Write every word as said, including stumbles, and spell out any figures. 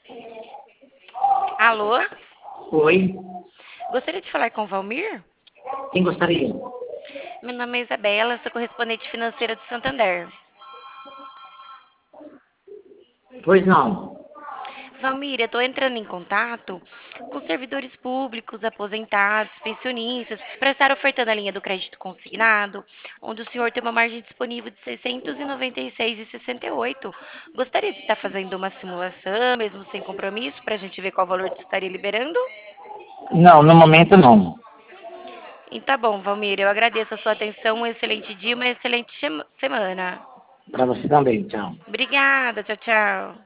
Alô? Oi, Gostaria de falar com o Valmir? quem gostaria? Meu nome é Isabela, sou correspondente financeira do Santander. Pois não. Valmir, eu estou entrando em contato com servidores públicos, aposentados, pensionistas, para estar ofertando a linha do crédito consignado, onde o senhor tem uma margem disponível de seiscentos e noventa e seis vírgula sessenta e oito. Gostaria de estar fazendo uma simulação, mesmo sem compromisso, para a gente ver qual valor você estaria liberando? Não, no momento não. E tá bom, Valmir, eu agradeço a sua atenção, um excelente dia, uma excelente chema- semana. Para você também, tchau. Obrigada, tchau, tchau.